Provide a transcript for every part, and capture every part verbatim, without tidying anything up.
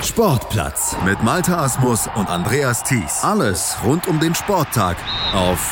Sportplatz mit Malte Asmus und Andreas Thies. Alles rund um den Sporttag auf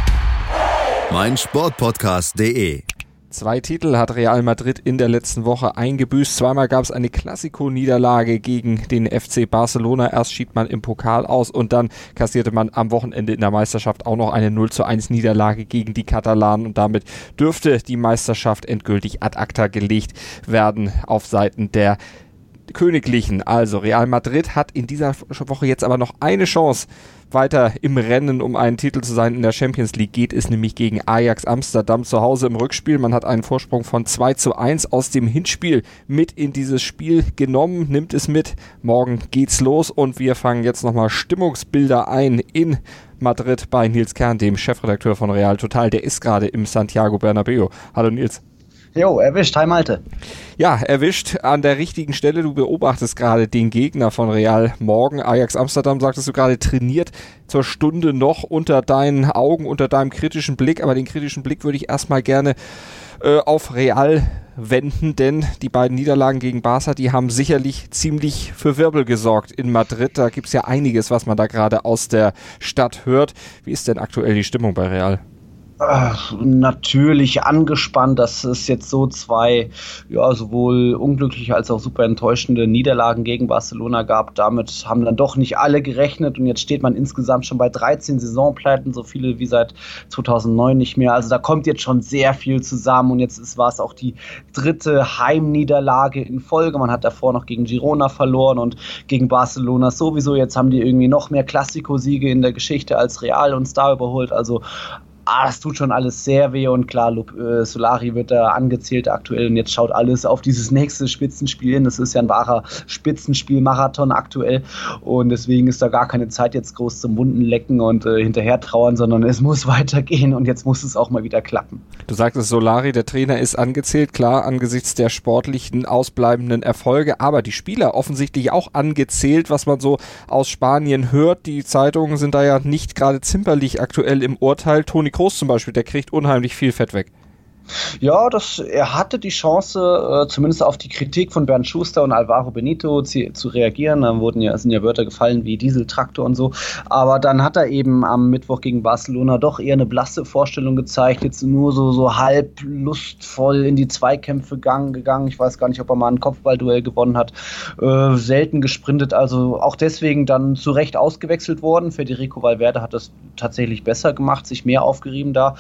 meinsportpodcast punkt de. Zwei Titel hat Real Madrid in der letzten Woche eingebüßt. Zweimal gab es eine Clasico-Niederlage gegen den F C Barcelona. Erst schied man im Pokal aus und dann kassierte man am Wochenende in der Meisterschaft auch noch eine null zu eins Niederlage gegen die Katalanen. Und damit dürfte die Meisterschaft endgültig ad acta gelegt werden auf Seiten der Königlichen. Also Real Madrid hat in dieser Woche jetzt aber noch eine Chance, weiter im Rennen um einen Titel zu sein. In der Champions League geht es nämlich gegen Ajax Amsterdam zu Hause im Rückspiel. Man hat einen Vorsprung von zwei zu eins aus dem Hinspiel mit in dieses Spiel genommen, nimmt es mit. Morgen geht's los und wir fangen jetzt nochmal Stimmungsbilder ein in Madrid bei Nils Kern, dem Chefredakteur von Real Total. Der ist gerade im Santiago Bernabéu. Hallo Nils. Jo, erwischt. Hi Malte. Ja, erwischt an der richtigen Stelle. Du beobachtest gerade den Gegner von Real morgen. Ajax Amsterdam, sagtest du gerade, trainiert zur Stunde noch unter deinen Augen, unter deinem kritischen Blick. Aber den kritischen Blick würde ich erstmal gerne äh, auf Real wenden, denn die beiden Niederlagen gegen Barca, die haben sicherlich ziemlich für Wirbel gesorgt in Madrid. Da gibt's ja einiges, was man da gerade aus der Stadt hört. Wie ist denn aktuell die Stimmung bei Real? Ach, natürlich angespannt, dass es jetzt so zwei, ja, sowohl unglückliche als auch super enttäuschende Niederlagen gegen Barcelona gab. Damit haben dann doch nicht alle gerechnet und jetzt steht man insgesamt schon bei dreizehn Saisonpleiten, so viele wie seit zweitausendneun nicht mehr. Also da kommt jetzt schon sehr viel zusammen und jetzt war es auch die dritte Heimniederlage in Folge. Man hat davor noch gegen Girona verloren und gegen Barcelona sowieso. Jetzt haben die irgendwie noch mehr Klassiko-Siege in der Geschichte als Real uns da überholt. Also Ah, das tut schon alles sehr weh und klar, äh, Solari wird da angezählt aktuell und jetzt schaut alles auf dieses nächste Spitzenspiel hin. Das ist ja ein wahrer Spitzenspiel-Marathon aktuell und deswegen ist da gar keine Zeit jetzt groß zum Wunden lecken und äh, hinterher trauern, sondern es muss weitergehen und jetzt muss es auch mal wieder klappen. Du sagtest, Solari, der Trainer, ist angezählt, klar, angesichts der sportlichen ausbleibenden Erfolge, aber die Spieler offensichtlich auch angezählt, was man so aus Spanien hört. Die Zeitungen sind da ja nicht gerade zimperlich aktuell im Urteil. Toni Kroos zum Beispiel, der kriegt unheimlich viel Fett weg. Ja, das, er hatte die Chance, äh, zumindest auf die Kritik von Bernd Schuster und Alvaro Benito zu, zu reagieren. Da wurden ja, sind ja Wörter gefallen wie Dieseltraktor und so. Aber dann hat er eben am Mittwoch gegen Barcelona doch eher eine blasse Vorstellung gezeigt. Jetzt nur so, so halb lustvoll in die Zweikämpfe gang, gegangen. Ich weiß gar nicht, ob er mal ein Kopfballduell gewonnen hat. Äh, selten gesprintet. Also auch deswegen dann zu Recht ausgewechselt worden. Federico Valverde hat das tatsächlich besser gemacht, sich mehr aufgerieben da.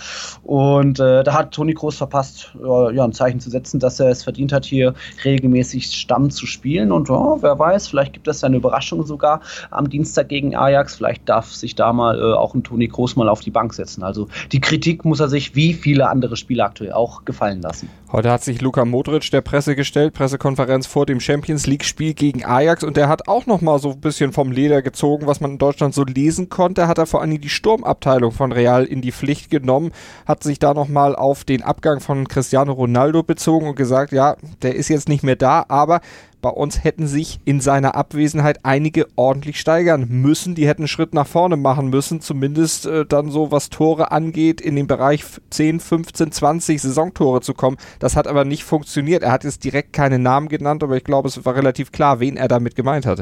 Und äh, da hat Toni Kroos verpasst, ja, ein Zeichen zu setzen, dass er es verdient hat, hier regelmäßig Stamm zu spielen. Und ja, wer weiß, vielleicht gibt es eine Überraschung sogar am Dienstag gegen Ajax. Vielleicht darf sich da mal äh, auch ein Toni Kroos mal auf die Bank setzen. Also die Kritik muss er sich, wie viele andere Spieler aktuell auch, gefallen lassen. Heute hat sich Luka Modric der Presse gestellt, Pressekonferenz vor dem Champions-League-Spiel gegen Ajax, und der hat auch nochmal so ein bisschen vom Leder gezogen, was man in Deutschland so lesen konnte. Hat er vor allem die Sturmabteilung von Real in die Pflicht genommen, hat sich da nochmal auf den Abgang von Cristiano Ronaldo bezogen und gesagt, ja, der ist jetzt nicht mehr da, aber bei uns hätten sich in seiner Abwesenheit einige ordentlich steigern müssen. Die hätten einen Schritt nach vorne machen müssen, zumindest äh, dann so, was Tore angeht, in den Bereich zehn, fünfzehn, zwanzig Saisontore zu kommen. Das hat aber nicht funktioniert. Er hat jetzt direkt keine Namen genannt, aber ich glaube, es war relativ klar, wen er damit gemeint hatte.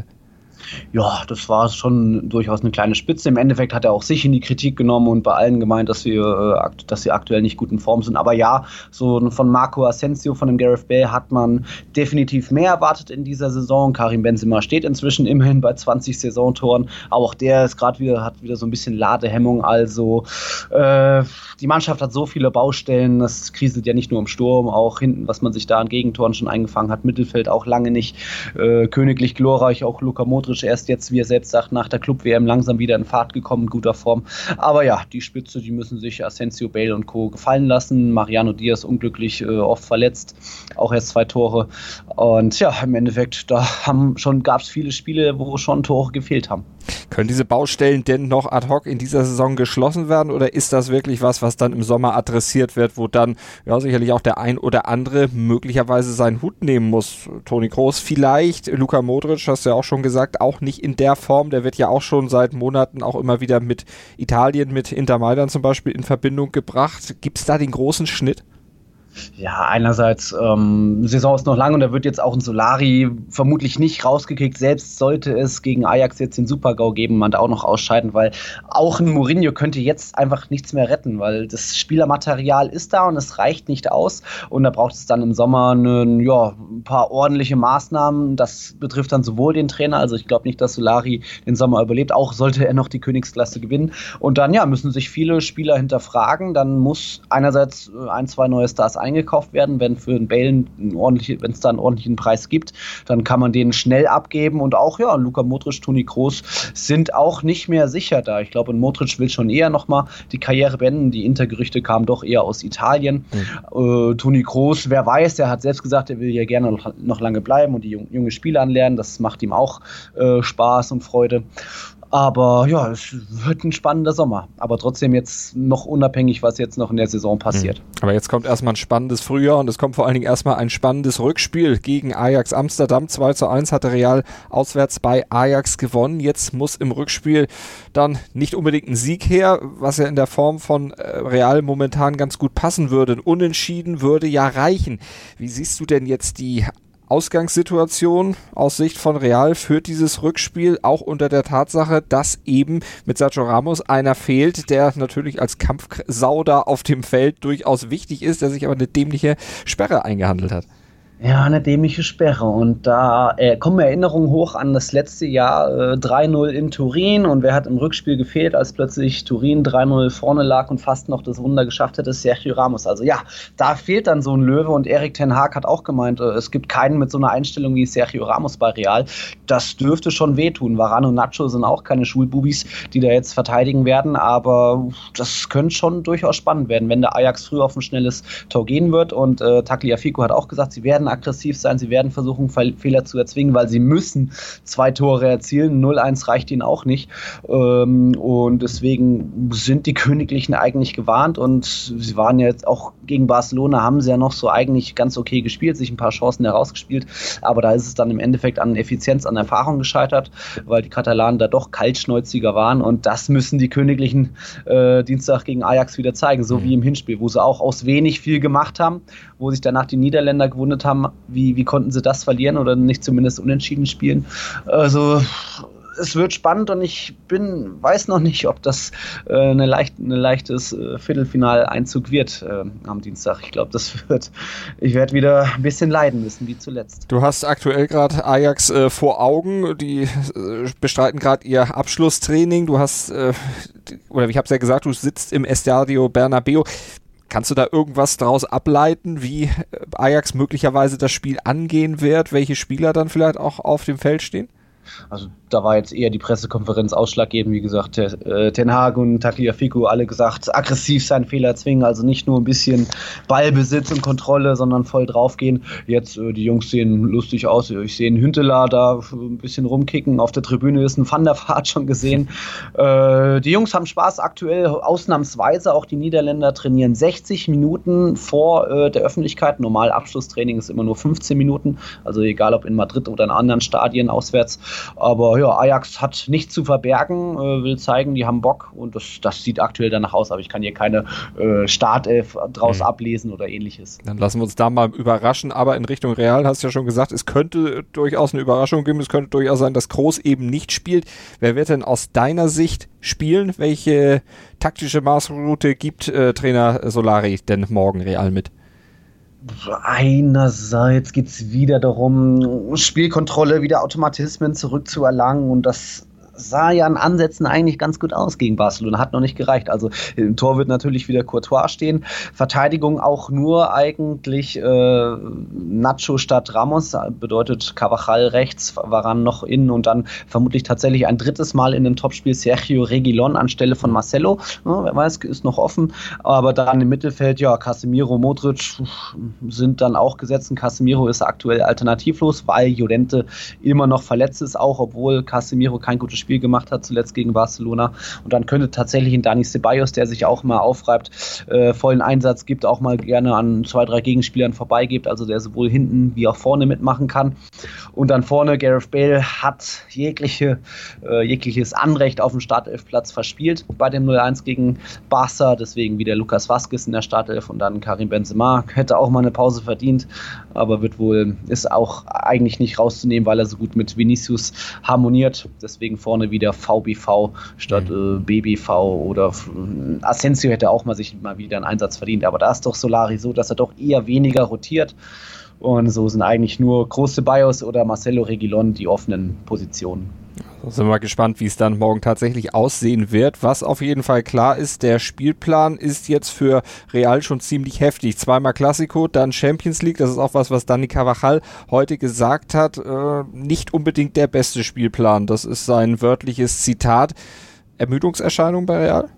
Ja, das war schon durchaus eine kleine Spitze. Im Endeffekt hat er auch sich in die Kritik genommen und bei allen gemeint, dass wir, äh, dass sie aktuell nicht gut in Form sind. Aber ja, so von Marco Asensio, von dem Gareth Bale, hat man definitiv mehr erwartet in dieser Saison. Karim Benzema steht inzwischen immerhin bei zwanzig Saisontoren. Aber auch der ist gerade wieder, hat wieder so ein bisschen Ladehemmung. Also äh, die Mannschaft hat so viele Baustellen. Das kriselt ja nicht nur im Sturm, auch hinten, was man sich da an Gegentoren schon eingefangen hat. Mittelfeld auch lange nicht äh, königlich glorreich. Auch Luka Modric erst jetzt, wie er selbst sagt, nach der Club-W M langsam wieder in Fahrt gekommen, in guter Form. Aber ja, die Spitze, die müssen sich Asensio, Bale und Co. gefallen lassen. Mariano Diaz unglücklich, äh, oft verletzt, auch erst zwei Tore. Und ja, im Endeffekt, da haben schon, gab es viele Spiele, wo schon Tore gefehlt haben. Können diese Baustellen denn noch ad hoc in dieser Saison geschlossen werden, oder ist das wirklich was, was dann im Sommer adressiert wird, wo dann ja sicherlich auch der ein oder andere möglicherweise seinen Hut nehmen muss? Toni Kroos vielleicht, Luka Modric, hast du ja auch schon gesagt, auch nicht in der Form, der wird ja auch schon seit Monaten auch immer wieder mit Italien, mit Inter Mailand zum Beispiel in Verbindung gebracht. Gibt es da den großen Schnitt? Ja, einerseits, ähm, Saison ist noch lang und da wird jetzt auch ein Solari vermutlich nicht rausgekickt. Selbst sollte es gegen Ajax jetzt den Super-GAU geben, man da auch noch ausscheiden, weil auch ein Mourinho könnte jetzt einfach nichts mehr retten, weil das Spielermaterial ist da und es reicht nicht aus. Und da braucht es dann im Sommer eine, ja, ein paar ordentliche Maßnahmen. Das betrifft dann sowohl den Trainer, also ich glaube nicht, dass Solari den Sommer überlebt, auch sollte er noch die Königsklasse gewinnen. Und dann ja, müssen sich viele Spieler hinterfragen. Dann muss einerseits ein, zwei neue Stars eingekauft werden, wenn für einen Bale wenn es da einen ordentlichen Preis gibt, dann kann man den schnell abgeben und auch, ja, Luka Modric, Toni Kroos sind auch nicht mehr sicher da. Ich glaube, Modric will schon eher nochmal die Karriere beenden. Die Intergerüchte kamen doch eher aus Italien. Mhm. Äh, Toni Kroos, wer weiß, der hat selbst gesagt, er will ja gerne noch, noch lange bleiben und die jung, junge Spieler anlernen. Das macht ihm auch äh, Spaß und Freude. Aber ja, es wird ein spannender Sommer. Aber trotzdem jetzt noch unabhängig, was jetzt noch in der Saison passiert. Aber jetzt kommt erstmal ein spannendes Frühjahr und es kommt vor allen Dingen erstmal ein spannendes Rückspiel gegen Ajax Amsterdam. zwei zu eins hatte Real auswärts bei Ajax gewonnen. Jetzt muss im Rückspiel dann nicht unbedingt ein Sieg her, was ja in der Form von Real momentan ganz gut passen würde. Ein Unentschieden würde ja reichen. Wie siehst du denn jetzt die Ausgangssituation aus Sicht von Real führt dieses Rückspiel auch unter der Tatsache, dass eben mit Sergio Ramos einer fehlt, der natürlich als Kampfsau da auf dem Feld durchaus wichtig ist, der sich aber eine dämliche Sperre eingehandelt hat. Ja, eine dämliche Sperre. Und da äh, kommen Erinnerungen hoch an das letzte Jahr äh, drei null in Turin. Und wer hat im Rückspiel gefehlt, als plötzlich Turin drei null vorne lag und fast noch das Wunder geschafft hätte? Sergio Ramos. Also ja, da fehlt dann so ein Löwe. Und Erik ten Hag hat auch gemeint, äh, es gibt keinen mit so einer Einstellung wie Sergio Ramos bei Real. Das dürfte schon wehtun. Varane und Nacho sind auch keine Schulbubis, die da jetzt verteidigen werden. Aber das könnte schon durchaus spannend werden, wenn der Ajax früh auf ein schnelles Tor gehen wird. Und äh, Tagliafico hat auch gesagt, sie werden aggressiv sein, sie werden versuchen, Fehler zu erzwingen, weil sie müssen zwei Tore erzielen. null eins reicht ihnen auch nicht. Und deswegen sind die Königlichen eigentlich gewarnt und sie waren ja jetzt auch gegen Barcelona, haben sie ja noch so eigentlich ganz okay gespielt, sich ein paar Chancen herausgespielt, aber da ist es dann im Endeffekt an Effizienz, an Erfahrung gescheitert, weil die Katalanen da doch kaltschnäuziger waren und das müssen die Königlichen äh, Dienstag gegen Ajax wieder zeigen, so wie im Hinspiel, wo sie auch aus wenig viel gemacht haben, wo sich danach die Niederländer gewundert haben, wie, wie konnten sie das verlieren oder nicht zumindest unentschieden spielen. Also es wird spannend und ich bin, weiß noch nicht, ob das äh, eine leicht, eine leichtes äh, Viertelfinaleinzug wird äh, am Dienstag. Ich glaube, das wird, ich werde wieder ein bisschen leiden müssen, wie zuletzt. Du hast aktuell gerade Ajax äh, vor Augen, die äh, bestreiten gerade ihr Abschlusstraining. Du hast, äh, oder ich habe es ja gesagt, du sitzt im Estadio Bernabéu. Kannst du da irgendwas daraus ableiten, wie Ajax möglicherweise das Spiel angehen wird, welche Spieler dann vielleicht auch auf dem Feld stehen? Also da war jetzt eher die Pressekonferenz ausschlaggebend, wie gesagt, äh, Ten Hag und Tagliafico alle gesagt, aggressiv sein, Fehler zwingen, also nicht nur ein bisschen Ballbesitz und Kontrolle, sondern voll draufgehen. Jetzt, äh, die Jungs sehen lustig aus, ich sehe einen Hünteler da ein bisschen rumkicken, auf der Tribüne ist ein Van der Vaart schon gesehen. Äh, die Jungs haben Spaß aktuell, ausnahmsweise auch die Niederländer trainieren sechzig Minuten vor äh, der Öffentlichkeit, normal Abschlusstraining ist immer nur fünfzehn Minuten, also egal ob in Madrid oder in anderen Stadien auswärts. Aber ja, Ajax hat nichts zu verbergen, äh, will zeigen, die haben Bock und das, das sieht aktuell danach aus, aber ich kann hier keine äh, Startelf draus mhm. ablesen oder ähnliches. Dann lassen wir uns da mal überraschen, aber in Richtung Real hast du ja schon gesagt, es könnte durchaus eine Überraschung geben, es könnte durchaus sein, dass Kroos eben nicht spielt. Wer wird denn aus deiner Sicht spielen? Welche taktische Maßroute gibt äh, Trainer Solari denn morgen Real mit? Einerseits geht es wieder darum, Spielkontrolle, wieder Automatismen zurückzuerlangen und das sah ja in Ansätzen eigentlich ganz gut aus gegen Barcelona, hat noch nicht gereicht. Also im Tor wird natürlich wieder Courtois stehen. Verteidigung auch nur eigentlich äh, Nacho statt Ramos, bedeutet Carvajal rechts, Varane noch innen und dann vermutlich tatsächlich ein drittes Mal in dem Topspiel Sergio Reguilón anstelle von Marcelo. Ja, wer weiß, ist noch offen. Aber dann im Mittelfeld, ja, Casemiro, Modric sind dann auch gesetzt. Casemiro ist aktuell alternativlos, weil Llorente immer noch verletzt ist, auch obwohl Casemiro kein gutes Spiel Spiel gemacht hat, zuletzt gegen Barcelona. Und dann könnte tatsächlich ein Dani Ceballos, der sich auch mal aufreibt, äh, vollen Einsatz gibt, auch mal gerne an zwei, drei Gegenspielern vorbeigibt, also der sowohl hinten wie auch vorne mitmachen kann. Und dann vorne, Gareth Bale hat jegliche, äh, jegliches Anrecht auf den Startelfplatz verspielt bei dem null eins gegen Barca, deswegen wieder Lucas Vazquez in der Startelf und dann Karim Benzema, hätte auch mal eine Pause verdient, aber wird wohl, ist auch eigentlich nicht rauszunehmen, weil er so gut mit Vinicius harmoniert, deswegen vorne wieder V B V statt äh, B B V oder äh, Asensio hätte auch mal sich mal wieder einen Einsatz verdient, aber da ist doch Solari so, dass er doch eher weniger rotiert. Und so sind eigentlich nur Kroos Ceballos oder Marcelo Reguilón die offenen Positionen. Da sind wir mal gespannt, wie es dann morgen tatsächlich aussehen wird. Was auf jeden Fall klar ist, der Spielplan ist jetzt für Real schon ziemlich heftig. Zweimal Clásico, dann Champions League. Das ist auch was, was Dani Carvajal heute gesagt hat. Äh, nicht unbedingt der beste Spielplan. Das ist sein wörtliches Zitat. Ermüdungserscheinung bei Real?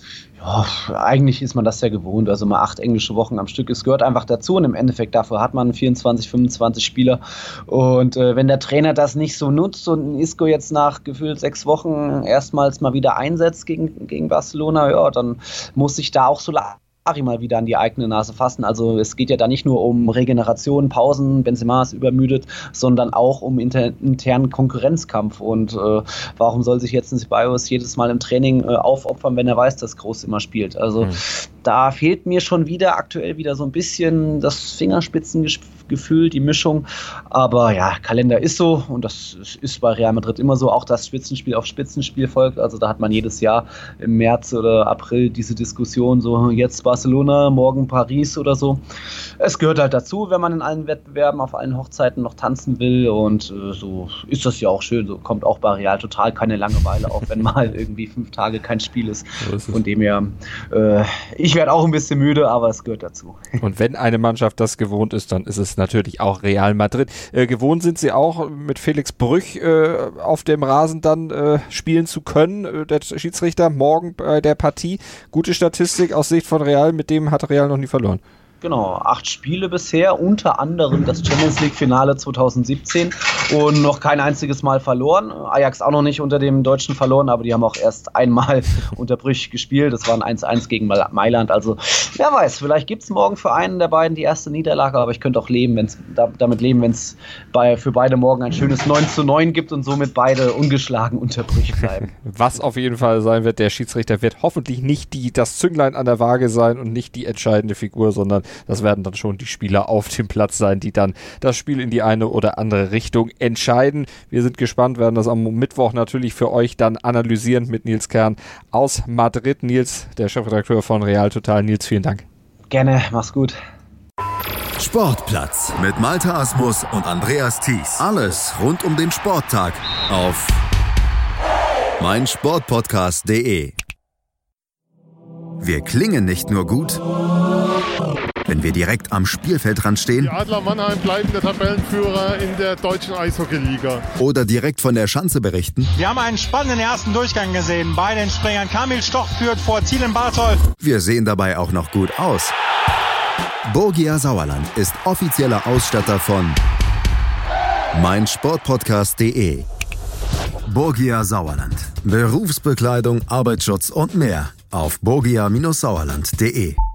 Ja, eigentlich ist man das ja gewohnt, also mal acht englische Wochen am Stück, es gehört einfach dazu und im Endeffekt dafür hat man vierundzwanzig, fünfundzwanzig Spieler und äh, wenn der Trainer das nicht so nutzt und Isco jetzt nach gefühlt sechs Wochen erstmals mal wieder einsetzt gegen, gegen Barcelona, ja, dann muss sich da auch so mal wieder an die eigene Nase fassen. Also es geht ja da nicht nur um Regeneration, Pausen, Benzema ist übermüdet, sondern auch um inter- internen Konkurrenzkampf. Und äh, warum soll sich jetzt ein Ceballos jedes Mal im Training äh, aufopfern, wenn er weiß, dass Kroos immer spielt? Also mhm. da fehlt mir schon wieder aktuell wieder so ein bisschen das Fingerspitzengefühl, die Mischung. Aber ja, Kalender ist so und das ist bei Real Madrid immer so. Auch das Spitzenspiel auf Spitzenspiel folgt. Also da hat man jedes Jahr im März oder April diese Diskussion, so jetzt Barcelona, morgen Paris oder so. Es gehört halt dazu, wenn man in allen Wettbewerben, auf allen Hochzeiten noch tanzen will und äh, so ist das ja auch schön. So kommt auch bei Real total keine Langeweile auf, wenn mal irgendwie fünf Tage kein Spiel ist. ist Von dem her, äh, ich werde auch ein bisschen müde, aber es gehört dazu. Und wenn eine Mannschaft das gewohnt ist, dann ist es natürlich auch Real Madrid. Äh, gewohnt sind sie auch, mit Felix Brüch äh, auf dem Rasen dann äh, spielen zu können. Äh, der Schiedsrichter morgen bei der Partie. Gute Statistik aus Sicht von Real, mit dem hat Real noch nie verloren. Genau, acht Spiele bisher, unter anderem das Champions League Finale zwanzig siebzehn und noch kein einziges Mal verloren. Ajax auch noch nicht unter dem Deutschen verloren, aber die haben auch erst einmal unter Brüch gespielt. Das war ein eins eins gegen Mailand. Also wer weiß, vielleicht gibt es morgen für einen der beiden die erste Niederlage, aber ich könnte auch leben, wenn's, da, damit leben, wenn es bei, für beide morgen ein schönes neun zu neun gibt und somit beide ungeschlagen unter Brüch bleiben. Was auf jeden Fall sein wird, der Schiedsrichter wird hoffentlich nicht die, das Zünglein an der Waage sein und nicht die entscheidende Figur, sondern das werden dann schon die Spieler auf dem Platz sein, die dann das Spiel in die eine oder andere Richtung entscheiden. Wir sind gespannt, werden das am Mittwoch natürlich für euch dann analysieren mit Nils Kern aus Madrid. Nils, der Chefredakteur von Real Total. Nils, vielen Dank. Gerne, mach's gut. Sportplatz mit Malte Asmus und Andreas Thies. Alles rund um den Sporttag auf meinsportpodcast punkt de. Wir klingen nicht nur gut, wenn wir direkt am Spielfeldrand stehen. Die Adler Mannheim bleiben der Tabellenführer in der deutschen Eishockeyliga. Oder direkt von der Schanze berichten. Wir haben einen spannenden ersten Durchgang gesehen. Bei den Springern Kamil Stoch führt vor Zielen Bartol. Wir sehen dabei auch noch gut aus. Borgia Sauerland ist offizieller Ausstatter von meinsportpodcast punkt de. Borgia Sauerland. Berufsbekleidung, Arbeitsschutz und mehr auf borgia Bindestrich sauerland punkt de.